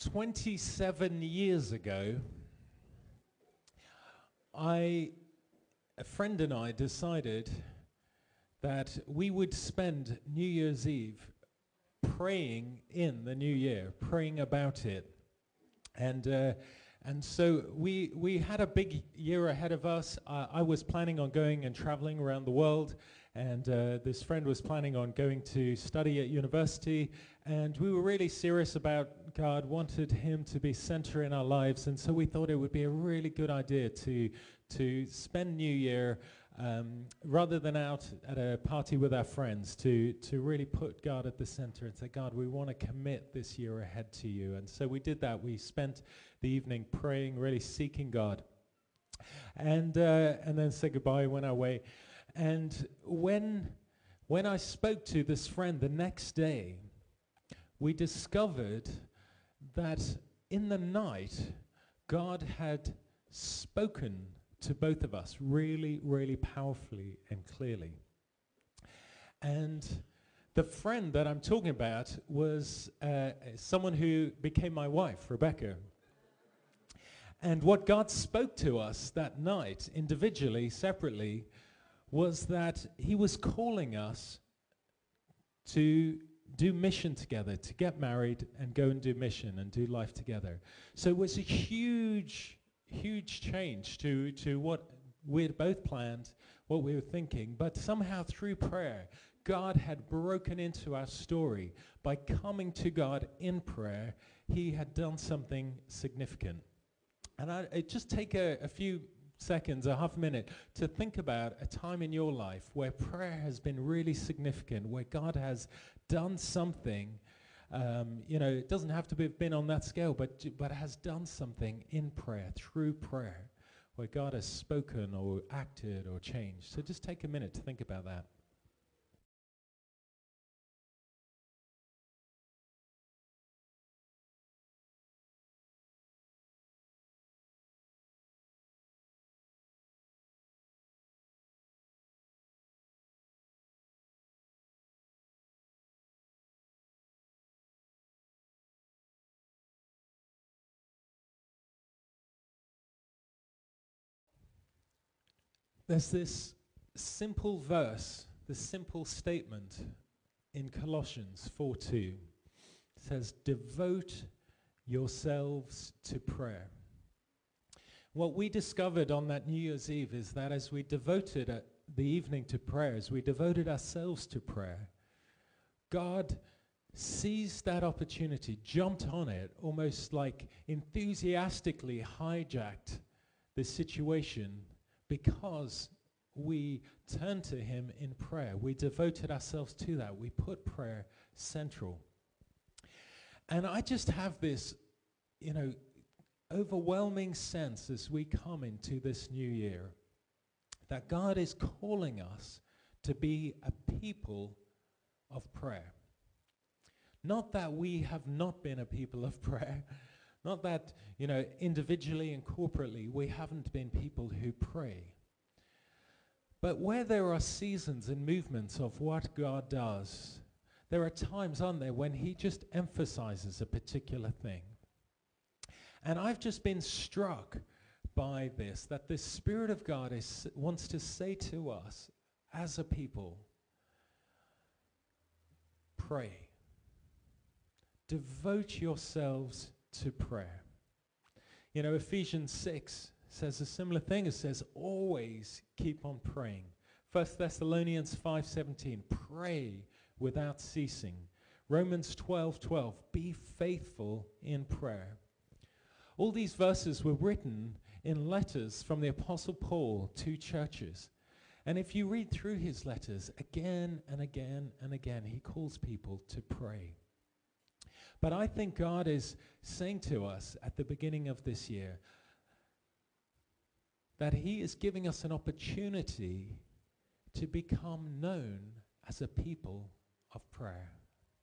27 years ago, a friend and I decided that we would spend New Year's Eve praying in the new year, praying about it. And so we had a big year ahead of us. I was planning on going and traveling around the world, and this friend was planning on going to study at university, and we were really serious about God, wanted him to be center in our lives, and so we thought it would be a really good idea to spend New Year rather than out at a party with our friends, to really put God at the center and say, God, we want to commit this year ahead to you. And so we did that. We spent the evening praying, really seeking God, and then said goodbye, went our way. And when I spoke to this friend the next day, we discovered that in the night, God had spoken to both of us really, really powerfully and clearly. And the friend that I'm talking about was someone who became my wife, Rebecca. And what God spoke to us that night, individually, separately, was that he was calling us to do mission together, to get married and go and do mission and do life together. So it was a huge change to what we had both planned, what we were thinking, but somehow through prayer, God had broken into our story. By coming to God in prayer, he had done something significant. And I just take a few seconds, a half a minute, to think about a time in your life where prayer has been really significant, where God has done something. It doesn't have to have been on that scale, but has done something in prayer, through prayer, where God has spoken or acted or changed. So just take a minute to think about that. There's this simple verse, this simple statement in Colossians 4:2. It says, devote yourselves to prayer. What we discovered on that New Year's Eve is that as we devoted the evening to prayer, as we devoted ourselves to prayer, God seized that opportunity, jumped on it, almost like enthusiastically hijacked the situation, because we turned to him in prayer. We devoted ourselves to that. We put prayer central. And I just have this, overwhelming sense as we come into this new year that God is calling us to be a people of prayer. Not that we have not been a people of prayer. Not that, individually and corporately, we haven't been people who pray. But where there are seasons and movements of what God does, there are times, aren't there, when he just emphasizes a particular thing. And I've just been struck by this, that the Spirit of God wants to say to us as a people, pray. Devote yourselves to prayer. Ephesians 6 says a similar thing. It says, always keep on praying. 1 Thessalonians 5:17, pray without ceasing. Romans 12:12, be faithful in prayer. All these verses were written in letters from the Apostle Paul to churches. And if you read through his letters again and again and again, he calls people to pray. But I think God is saying to us at the beginning of this year that he is giving us an opportunity to become known as a people of prayer.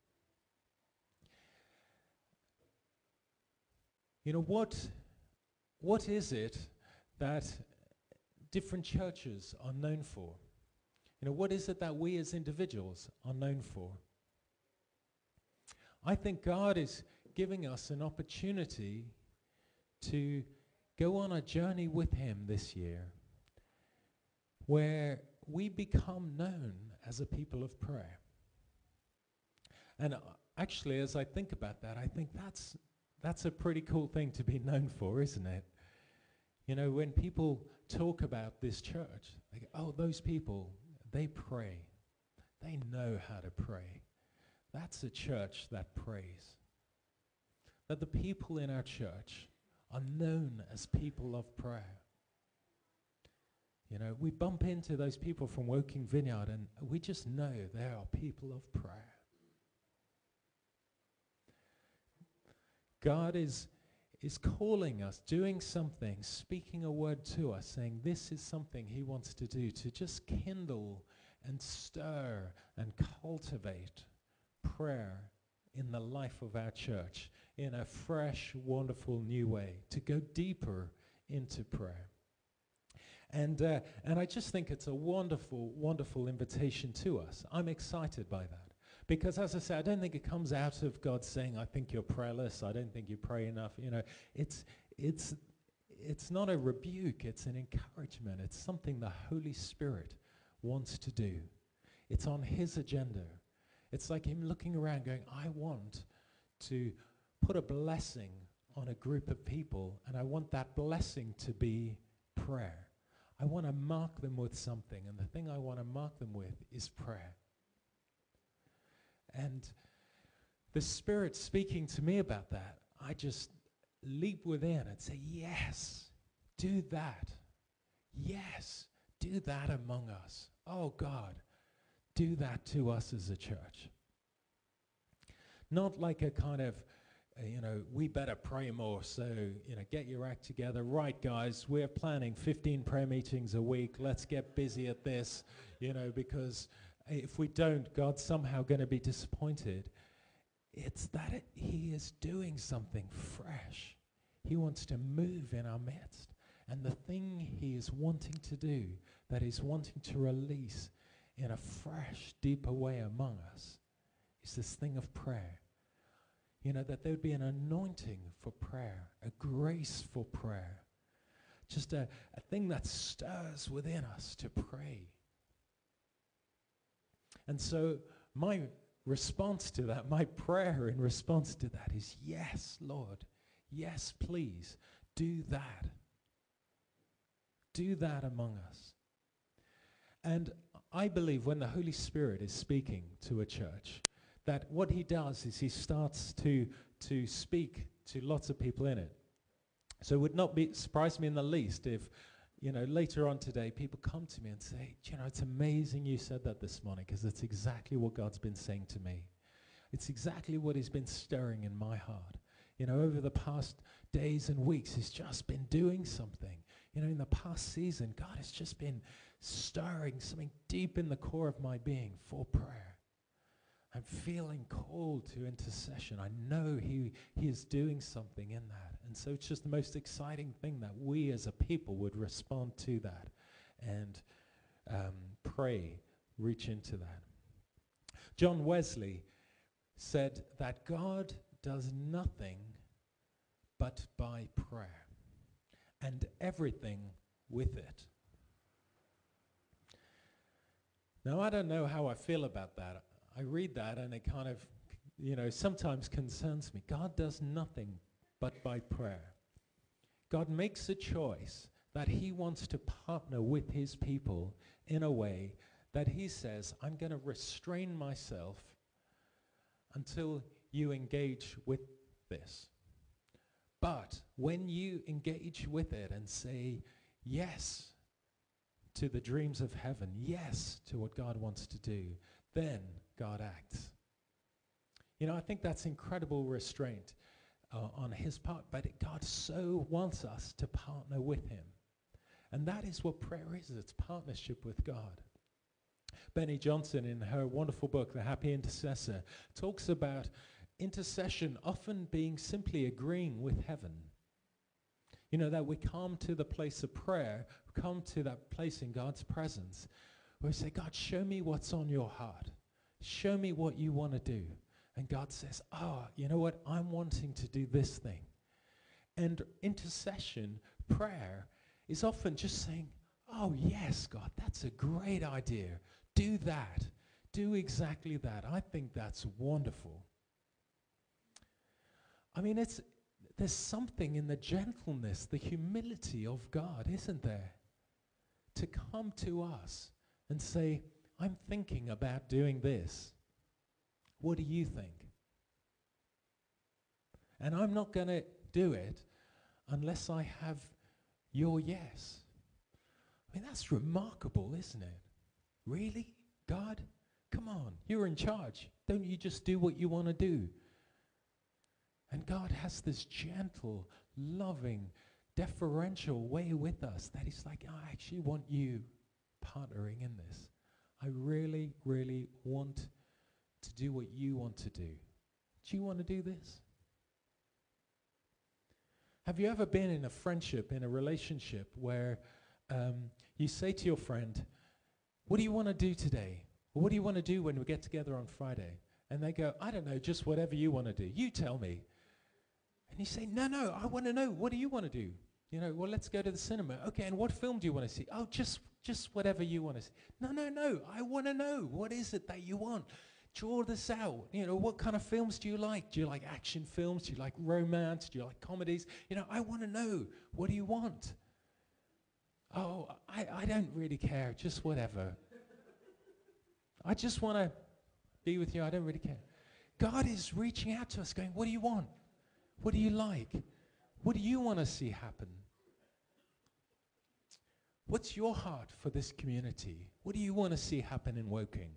What is it that different churches are known for? What is it that we as individuals are known for? I think God is giving us an opportunity to go on a journey with him this year where we become known as a people of prayer. And actually, as I think about that, I think that's a pretty cool thing to be known for, isn't it? You know, when people talk about this church, they go, oh, those people, they pray. They know how to pray. That's a church that prays. That the people in our church are known as people of prayer. You know, we bump into those people from Woking Vineyard and we just know they are people of prayer. God is calling us, doing something, speaking a word to us, saying this is something he wants to do, to just kindle and stir and cultivate prayer in the life of our church in a fresh, wonderful new way, to go deeper into prayer. And I just think it's a wonderful, wonderful invitation to us. I'm excited by that. Because as I say, I don't think it comes out of God saying, I think you're prayerless, I don't think you pray enough. You know, it's not a rebuke, it's an encouragement. It's something the Holy Spirit wants to do. It's on his agenda. It's like him looking around going, I want to put a blessing on a group of people, and I want that blessing to be prayer. I want to mark them with something, and the thing I want to mark them with is prayer. And the Spirit speaking to me about that, I just leap within and say, yes, do that. Yes, do that among us. Oh God, do that to us as a church. Not like a kind of, we better pray more, so, get your act together. Right, guys, we're planning 15 prayer meetings a week. Let's get busy at this, because if we don't, God's somehow going to be disappointed. It's that he is doing something fresh. He wants to move in our midst. And the thing he is wanting to do, that he's wanting to release in a fresh, deeper way among us, is this thing of prayer. That there would be an anointing for prayer, a grace for prayer. Just a thing that stirs within us to pray. And so my response to that, my prayer in response to that is, yes, Lord, yes, please, do that. Do that among us. And I believe when the Holy Spirit is speaking to a church, that what he does is he starts to speak to lots of people in it. So it would not surprise me in the least if later on today, people come to me and say, it's amazing you said that this morning, because it's exactly what God's been saying to me. It's exactly what he's been stirring in my heart. Over the past days and weeks, he's just been doing something. In the past season, God has just been stirring something deep in the core of my being for prayer. I'm feeling called to intercession. I know he is doing something in that. And so it's just the most exciting thing that we as a people would respond to that and pray, reach into that. John Wesley said that God does nothing but by prayer, and everything with it. Now, I don't know how I feel about that. I read that and it kind of, sometimes concerns me. God does nothing but by prayer. God makes a choice that he wants to partner with his people in a way that he says, I'm going to restrain myself until you engage with this. But when you engage with it and say yes to the dreams of heaven, yes to what God wants to do, then God acts. I think that's incredible restraint on his part, but God so wants us to partner with him. And that is what prayer is. It's partnership with God. Benny Johnson, in her wonderful book, The Happy Intercessor, talks about intercession often being simply agreeing with heaven. That we come to the place of prayer, come to that place in God's presence, where we say, God, show me what's on your heart. Show me what you want to do. And God says, oh, you know what? I'm wanting to do this thing. And intercession, prayer, is often just saying, oh, yes, God, that's a great idea. Do that. Do exactly that. I think that's wonderful. I mean, there's something in the gentleness, the humility of God, isn't there? To come to us and say, I'm thinking about doing this. What do you think? And I'm not going to do it unless I have your yes. I mean, that's remarkable, isn't it? Really? God? Come on, you're in charge. Don't you just do what you want to do? And God has this gentle, loving, deferential way with us that He's like, I actually want you partnering in this. I really, really want to do what you want to do. Do you want to do this? Have you ever been in a friendship, in a relationship where you say to your friend, what do you want to do today? Or what do you want to do when we get together on Friday? And they go, I don't know, just whatever you want to do. You tell me. And you say, no, I want to know. What do you want to do? You know, well, let's go to the cinema. Okay, and what film do you want to see? Oh, just whatever you want to see. No, I want to know. What is it that you want? Draw this out. You know, what kind of films do you like? Do you like action films? Do you like romance? Do you like comedies? You know, I want to know. What do you want? Oh, I don't really care. Just whatever. I just want to be with you. I don't really care. God is reaching out to us going, what do you want? What do you like? What do you want to see happen? What's your heart for this community? What do you want to see happen in Woking?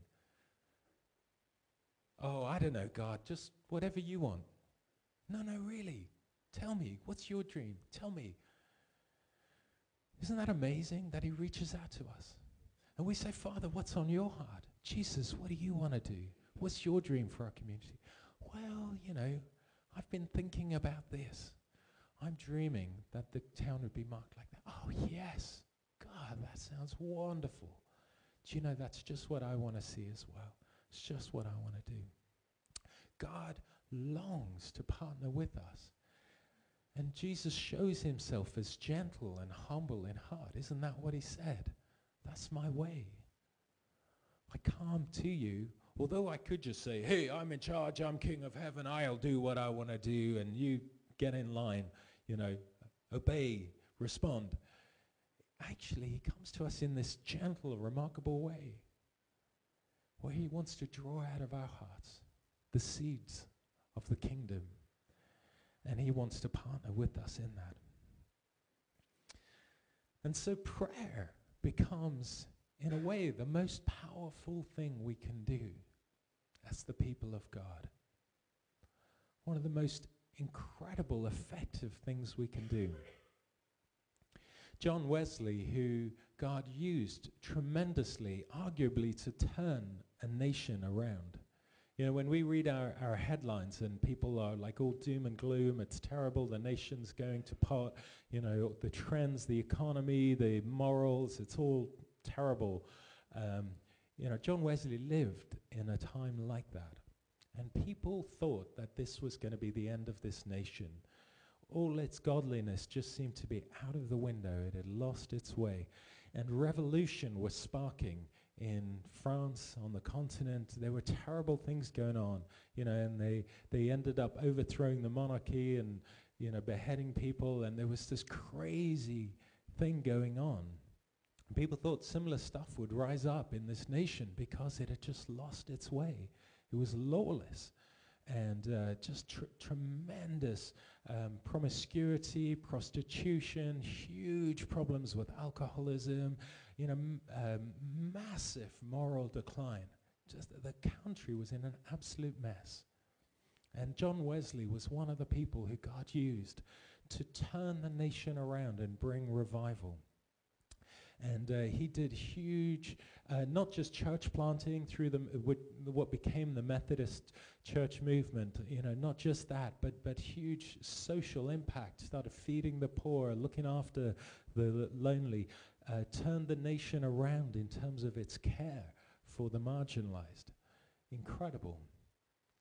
Oh, I don't know, God, just whatever you want. No, really. Tell me, what's your dream? Tell me. Isn't that amazing that He reaches out to us? And we say, Father, what's on your heart? Jesus, what do you want to do? What's your dream for our community? Well, you know, I've been thinking about this. I'm dreaming that the town would be marked like that. Oh, yes. God, that sounds wonderful. Do you know, that's just what I want to see as well. It's just what I want to do. God longs to partner with us. And Jesus shows Himself as gentle and humble in heart. Isn't that what He said? That's my way. I come to you, although I could just say, hey, I'm in charge, I'm King of Heaven, I'll do what I want to do, and you get in line, you know, obey, respond. Actually, He comes to us in this gentle, remarkable way, where He wants to draw out of our hearts the seeds of the kingdom, and He wants to partner with us in that. And so prayer becomes, in a way, the most powerful thing we can do as the people of God. One of the most incredible, effective things we can do. John Wesley, who God used tremendously, arguably, to turn a nation around. You know, when we read our headlines and people are like all doom and gloom, it's terrible, the nation's going to pot, you know, the trends, the economy, the morals, it's all terrible. You know, John Wesley lived in a time like that. And people thought that this was going to be the end of this nation. All its godliness just seemed to be out of the window. It had lost its way. And revolution was sparking in France, on the continent. There were terrible things going on, you know, and they ended up overthrowing the monarchy and, you know, beheading people, and there was this crazy thing going on. People thought similar stuff would rise up in this nation because it had just lost its way. It was lawless and just tremendous promiscuity, prostitution, huge problems with alcoholism, you know, massive moral decline. Just the country was in an absolute mess. And John Wesley was one of the people who God used to turn the nation around and bring revival. And he did huge, not just church planting through what became the Methodist church movement, you know, not just that, but huge social impact, started feeding the poor, looking after the lonely, turned the nation around in terms of its care for the marginalized. Incredible.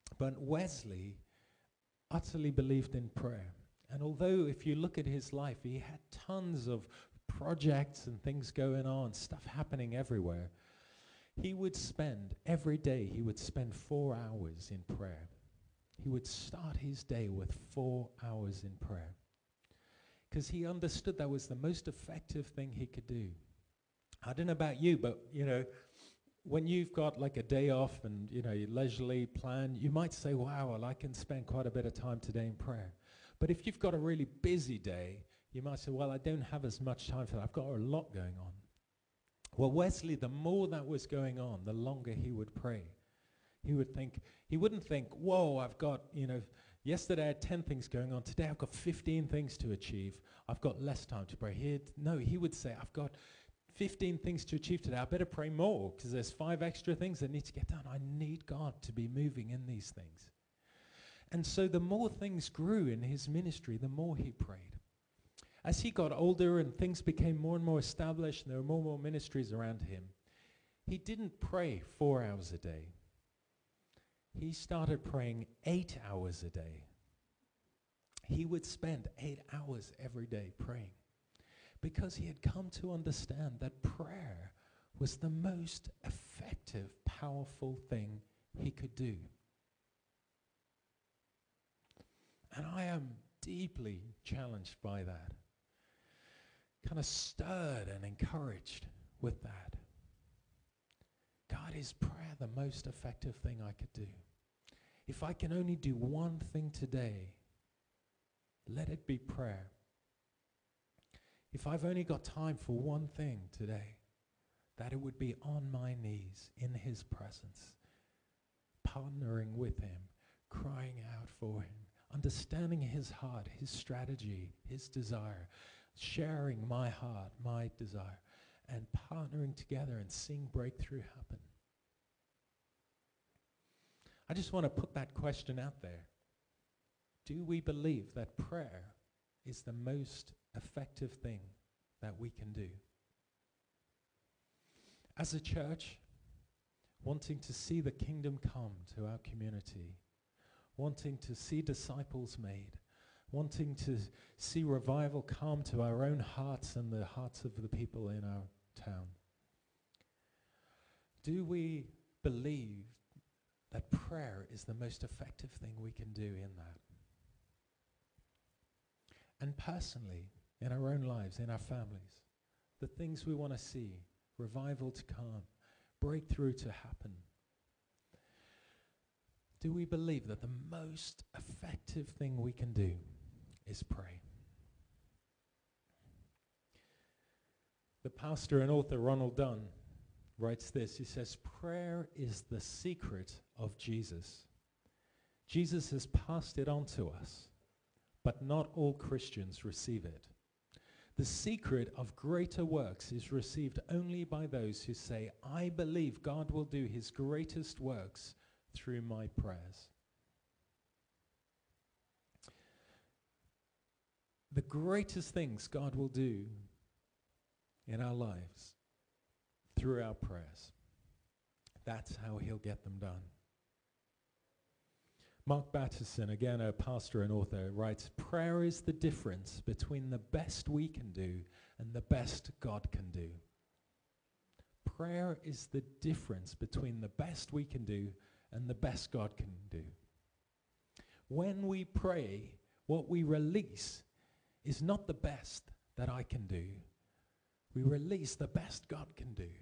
But Wesley utterly believed in prayer. And although if you look at his life, he had tons of projects and things going on, stuff happening everywhere, he would spend, every day, he would spend 4 hours in prayer. He would start his day with 4 hours in prayer. Because he understood that was the most effective thing he could do. I don't know about you, but, when you've got like a day off and, you leisurely plan, you might say, wow, well, I can spend quite a bit of time today in prayer. But if you've got a really busy day, you might say, well, I don't have as much time for that. I've got a lot going on. Well, Wesley, the more that was going on, the longer he would pray. He wouldn't think, whoa, I've got, yesterday I had 10 things going on. Today I've got 15 things to achieve. I've got less time to pray. He would say, I've got 15 things to achieve today. I better pray more because there's 5 extra things that need to get done. I need God to be moving in these things. And so the more things grew in his ministry, the more he prayed. As he got older and things became more and more established and there were more and more ministries around him, he didn't pray 4 hours a day. He started praying 8 hours a day. He would spend 8 hours every day praying because he had come to understand that prayer was the most effective, powerful thing he could do. And I am deeply challenged by that, kind of stirred and encouraged with that. God, is prayer the most effective thing I could do? If I can only do one thing today, let it be prayer. If I've only got time for one thing today, that it would be on my knees in his presence, partnering with him, crying out for him, understanding his heart, his strategy, his desire, sharing my heart, my desire, and partnering together and seeing breakthrough happen. I just want to put that question out there. Do we believe that prayer is the most effective thing that we can do? As a church, wanting to see the kingdom come to our community, wanting to see disciples made, wanting to see revival come to our own hearts and the hearts of the people in our town. Do we believe that prayer is the most effective thing we can do in that? And personally, in our own lives, in our families, the things we want to see, revival to come, breakthrough to happen. Do we believe that the most effective thing we can do is pray? The pastor and author Ronald Dunn writes this. He says, prayer is the secret of Jesus. Jesus has passed it on to us, but not all Christians receive it. The secret of greater works is received only by those who say, I believe God will do his greatest works through my prayers. The greatest things God will do in our lives through our prayers. That's how he'll get them done. Mark Batterson, again a pastor and author, writes, prayer is the difference between the best we can do and the best God can do. Prayer is the difference between the best we can do and the best God can do. When we pray, what we release is not the best that I can do. We release the best God can do.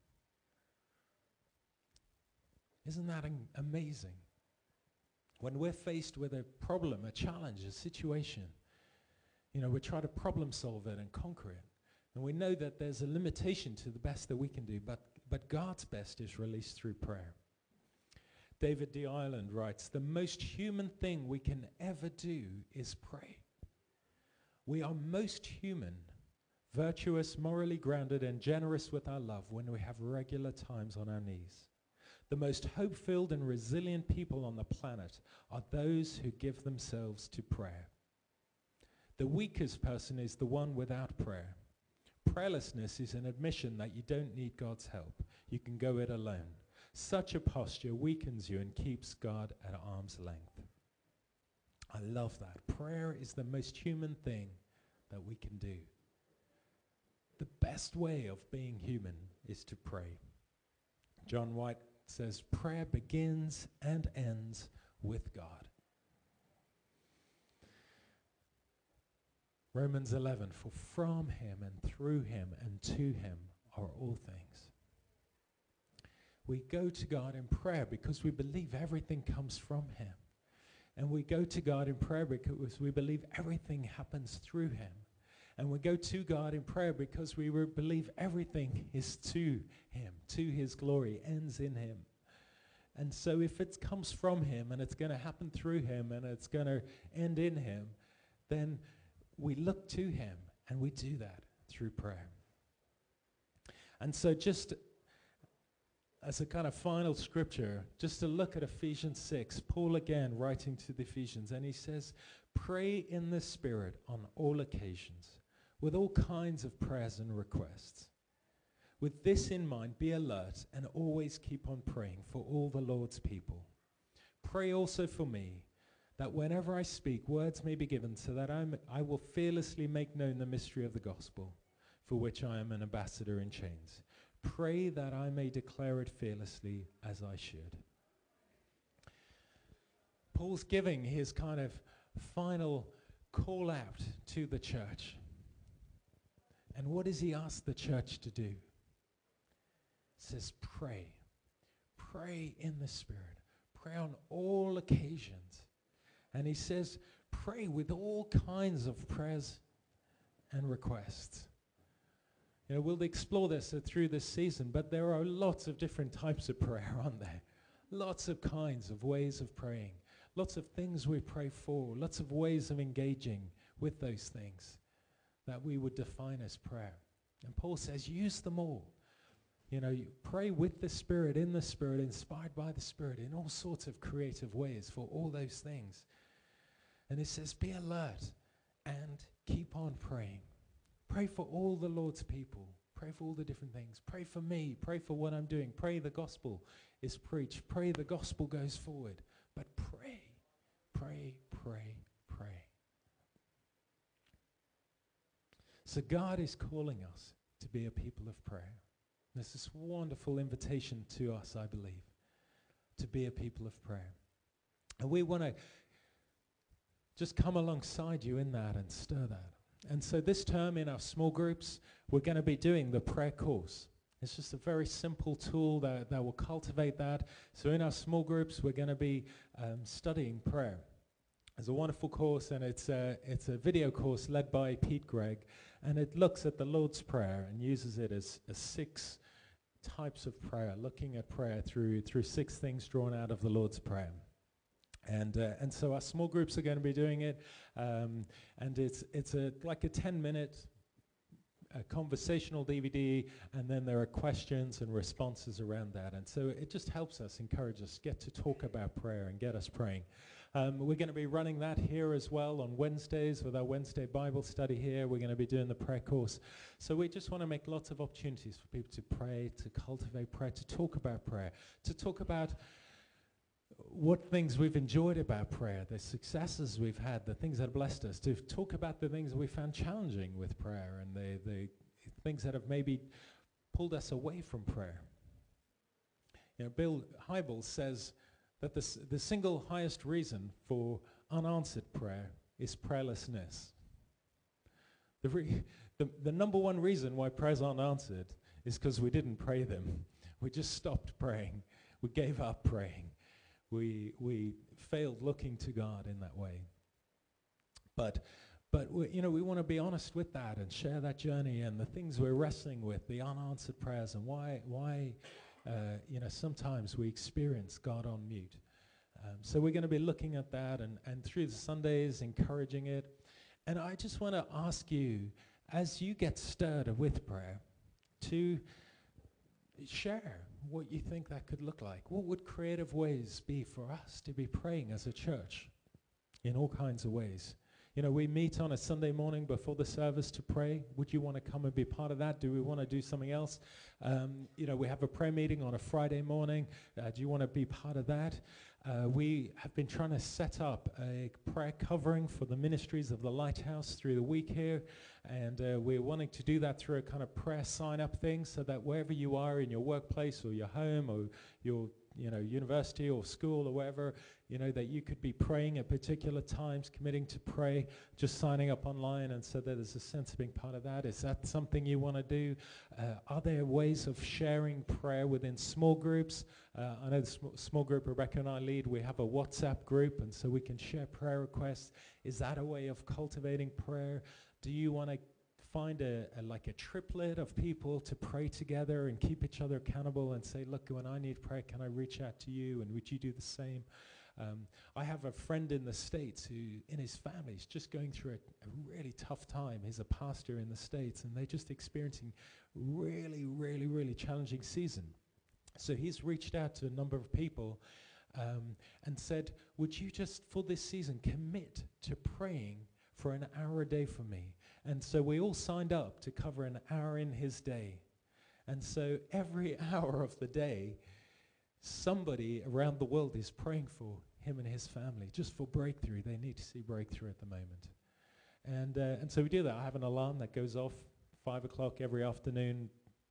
Isn't that amazing? When we're faced with a problem, a challenge, a situation, we try to problem solve it and conquer it. And we know that there's a limitation to the best that we can do, but God's best is released through prayer. David D. Ireland writes, the most human thing we can ever do is pray. We are most human, virtuous, morally grounded, and generous with our love when we have regular times on our knees. The most hope-filled and resilient people on the planet are those who give themselves to prayer. The weakest person is the one without prayer. Prayerlessness is an admission that you don't need God's help. You can go it alone. Such a posture weakens you and keeps God at arm's length. I love that. Prayer is the most human thing that we can do. The best way of being human is to pray. John White says, prayer begins and ends with God. Romans 11, for from him and through him and to him are all things. We go to God in prayer because we believe everything comes from him. And we go to God in prayer because we believe everything happens through him. And we go to God in prayer because we believe everything is to him, to his glory, ends in him. And so if it comes from him and it's going to happen through him and it's going to end in him, then we look to him, and we do that through prayer. And so just as a kind of final scripture, just to look at Ephesians 6, Paul again writing to the Ephesians, and he says, pray in the Spirit on all occasions, with all kinds of prayers and requests. With this in mind, be alert and always keep on praying for all the Lord's people. Pray also for me, that whenever I speak, words may be given, so that I will fearlessly make known the mystery of the gospel, for which I am an ambassador in chains. Pray that I may declare it fearlessly as I should. Paul's giving his kind of final call out to the church. And what does he ask the church to do? He says, pray. Pray in the Spirit. Pray on all occasions. And he says, pray with all kinds of prayers and requests. You know, we'll explore this through this season, but there are lots of different types of prayer, aren't there? Lots of kinds of ways of praying. Lots of things we pray for. Lots of ways of engaging with those things that we would define as prayer. And Paul says, use them all. You know, you pray with the Spirit, in the Spirit, inspired by the Spirit, in all sorts of creative ways for all those things. And it says, be alert and keep on praying. Pray for all the Lord's people. Pray for all the different things. Pray for me. Pray for what I'm doing. Pray the gospel is preached. Pray the gospel goes forward. But pray, pray, pray, pray. So God is calling us to be a people of prayer. There's this wonderful invitation to us, I believe, to be a people of prayer. And we want to just come alongside you in that and stir that. And so this term in our small groups, we're going to be doing the prayer course. It's just a very simple tool that will cultivate that. So in our small groups, we're going to be studying prayer. It's a wonderful course, and it's a video course led by Pete Gregg, and it looks at the Lord's Prayer and uses it as 6 types of prayer, looking at prayer through 6 things drawn out of the Lord's Prayer. And so our small groups are going to be doing it, and it's like a 10-minute conversational DVD, and then there are questions and responses around that. And so it just helps us, encourage us, get to talk about prayer and get us praying. We're going to be running that here as well on Wednesdays with our Wednesday Bible study here. We're going to be doing the prayer course. So we just want to make lots of opportunities for people to pray, to cultivate prayer, to talk about prayer, to talk about what things we've enjoyed about prayer, the successes we've had, the things that have blessed us, to talk about the things that we found challenging with prayer and the things that have maybe pulled us away from prayer. You know, Bill Hybels says that the single highest reason for unanswered prayer is prayerlessness. The number one reason why prayers aren't answered is because we didn't pray them. We just stopped praying. We gave up praying. We failed looking to God in that way. But we want to be honest with that and share that journey and the things we're wrestling with, the unanswered prayers, and why sometimes we experience God on mute. So we're going to be looking at that and through the Sundays encouraging it. And I just want to ask you, as you get stirred with prayer, to share what you think that could look like. What would creative ways be for us to be praying as a church in all kinds of ways? You know, we meet on a Sunday morning before the service to pray. Would you want to come and be part of that? Do we want to do something else? You know, we have a prayer meeting on a Friday morning. Do you want to be part of that? We have been trying to set up a prayer covering for the ministries of the Lighthouse through the week here. And we're wanting to do that through a kind of prayer sign-up thing so that wherever you are in your workplace or your home or your university or school or wherever, that you could be praying at particular times, committing to pray, just signing up online, and so that there's a sense of being part of that. Is that something you want to do? Are there ways of sharing prayer within small groups? I know the small group Rebecca and I lead, we have a WhatsApp group, and so we can share prayer requests. Is that a way of cultivating prayer? Do you want to find a triplet of people to pray together and keep each other accountable and say, look, when I need prayer, can I reach out to you, and would you do the same? I have a friend in the States who, in his family, is just going through a really tough time. He's a pastor in the States, and they're just experiencing really, really, really challenging season. So he's reached out to a number of people and said, would you just, for this season, commit to praying for an hour a day for me? And so we all signed up to cover an hour in his day. And so every hour of the day, somebody around the world is praying for him and his family, just for breakthrough. They need to see breakthrough at the moment. And so we do that. I have an alarm that goes off 5 o'clock every afternoon.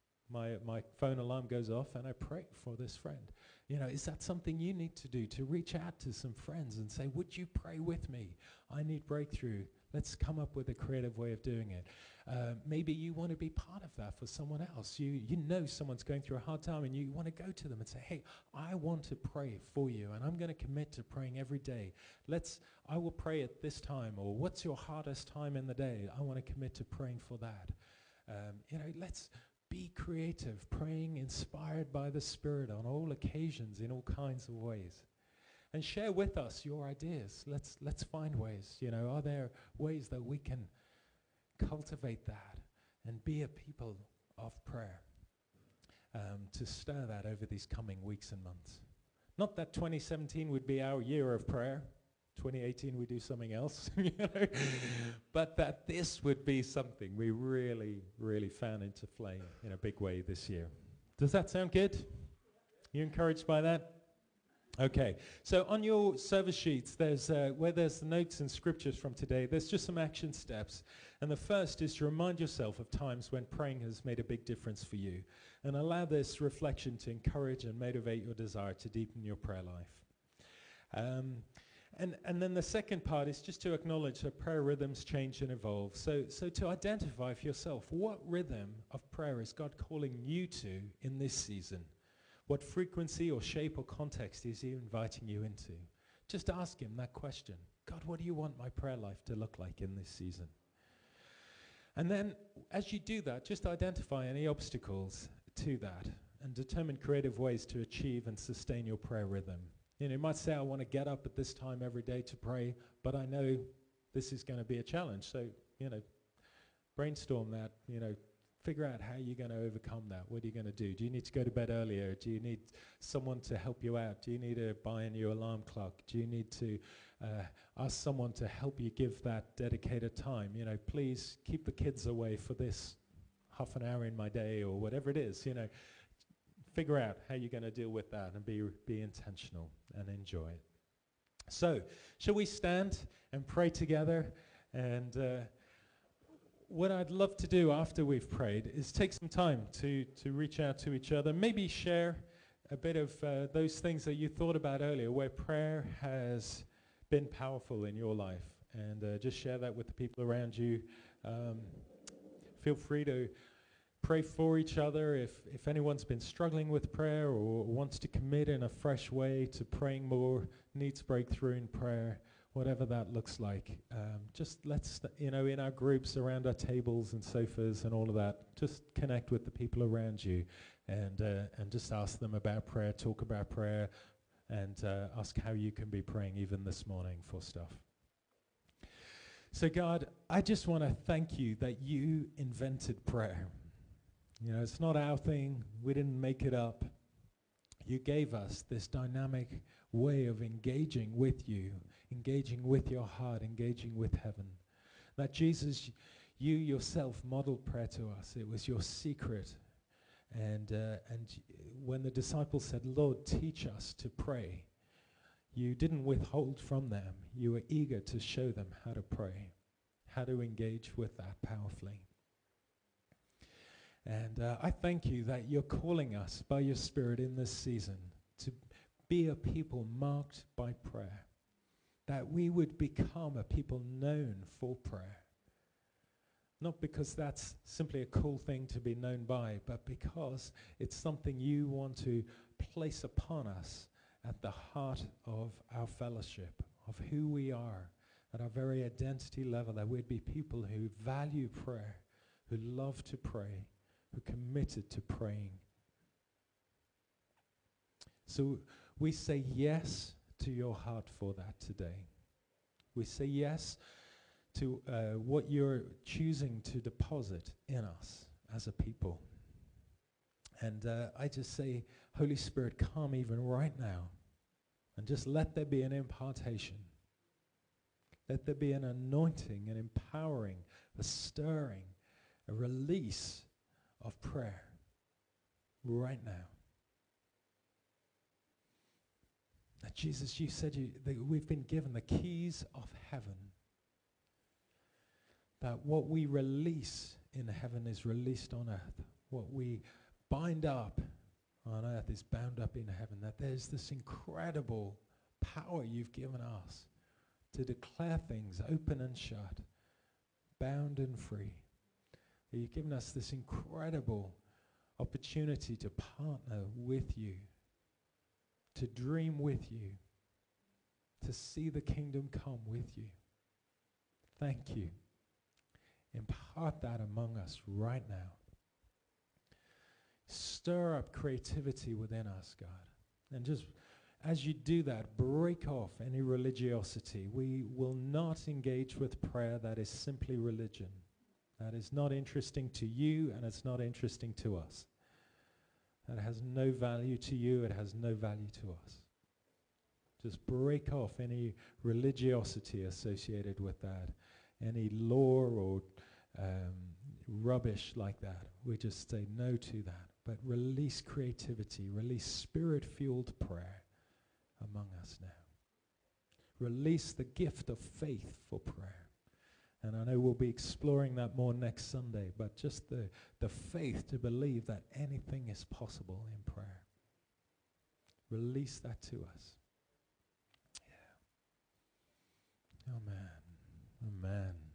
My phone alarm goes off, and I pray for this friend. Is that something you need to do, to reach out to some friends and say, would you pray with me? I need breakthrough. Let's come up with a creative way of doing it. Maybe you want to be part of that for someone else. You know someone's going through a hard time, and you want to go to them and say, hey, I want to pray for you, and I'm going to commit to praying every day. I will pray at this time, or what's your hardest time in the day? I want to commit to praying for that. Let's be creative, praying inspired by the Spirit on all occasions in all kinds of ways. And share with us your ideas. Let's find ways. Are there ways that we can cultivate that and be a people of prayer, to stir that over these coming weeks and months? Not that 2017 would be our year of prayer. 2018 we do something else, but that this would be something we really, really fan into flame in a big way this year. Does that sound good? You encouraged by that? Okay, so on your service sheets, there's where there's the notes and scriptures from today, there's just some action steps. And the first is to remind yourself of times when praying has made a big difference for you, and allow this reflection to encourage and motivate your desire to deepen your prayer life. And then the second part is just to acknowledge that prayer rhythms change and evolve. So to identify for yourself, what rhythm of prayer is God calling you to in this season? What frequency or shape or context is he inviting you into? Just ask him that question. God, what do you want my prayer life to look like in this season? And then as you do that, just identify any obstacles to that and determine creative ways to achieve and sustain your prayer rhythm. You might say, I want to get up at this time every day to pray, but I know this is going to be a challenge. So, brainstorm that, figure out how you're going to overcome that. What are you going to do? Do you need to go to bed earlier? Do you need someone to help you out? Do you need to buy a new alarm clock? Do you need to ask someone to help you give that dedicated time? Please keep the kids away for this half an hour in my day, or whatever it is, Figure out how you're going to deal with that and be intentional and enjoy it. So, shall we stand and pray together? And what I'd love to do after we've prayed is take some time to reach out to each other, maybe share a bit of those things that you thought about earlier, where prayer has been powerful in your life, and just share that with the people around you. Feel free to pray for each other if anyone's been struggling with prayer or wants to commit in a fresh way to praying more, needs breakthrough in prayer, whatever that looks like. Just let's, in our groups around our tables and sofas and all of that, just connect with the people around you and just ask them about prayer, talk about prayer, and ask how you can be praying even this morning for stuff. So God, I just want to thank you that you invented prayer. It's not our thing. We didn't make it up. You gave us this dynamic way of engaging with you, engaging with your heart, engaging with heaven. That Jesus, you yourself modeled prayer to us. It was your secret. And when the disciples said, Lord, teach us to pray, you didn't withhold from them. You were eager to show them how to pray, how to engage with that powerfully. And I thank you that you're calling us by your Spirit in this season to be a people marked by prayer, that we would become a people known for prayer. Not because that's simply a cool thing to be known by, but because it's something you want to place upon us at the heart of our fellowship, of who we are, at our very identity level, that we'd be people who value prayer, who love to pray, who are committed to praying. So we say yes to your heart for that today. We say yes to what you're choosing to deposit in us as a people. And I just say, Holy Spirit, come even right now and just let there be an impartation. Let there be an anointing, an empowering, a stirring, a release of prayer right now. Now, Jesus, you said that we've been given the keys of heaven, that what we release in heaven is released on earth. What we bind up on earth is bound up in heaven. That there's this incredible power you've given us to declare things open and shut, bound and free. That you've given us this incredible opportunity to partner with you, to dream with you, to see the kingdom come with you. Thank you. Impart that among us right now. Stir up creativity within us, God. And just as you do that, break off any religiosity. We will not engage with prayer that is simply religion. That is not interesting to you, and it's not interesting to us. That has no value to you, it has no value to us. Just break off any religiosity associated with that, any law or rubbish like that. We just say no to that. But release creativity, release spirit-fueled prayer among us now. Release the gift of faith for prayer. And I know we'll be exploring that more next Sunday, but just the faith to believe that anything is possible in prayer. Release that to us. Yeah. Amen. Amen.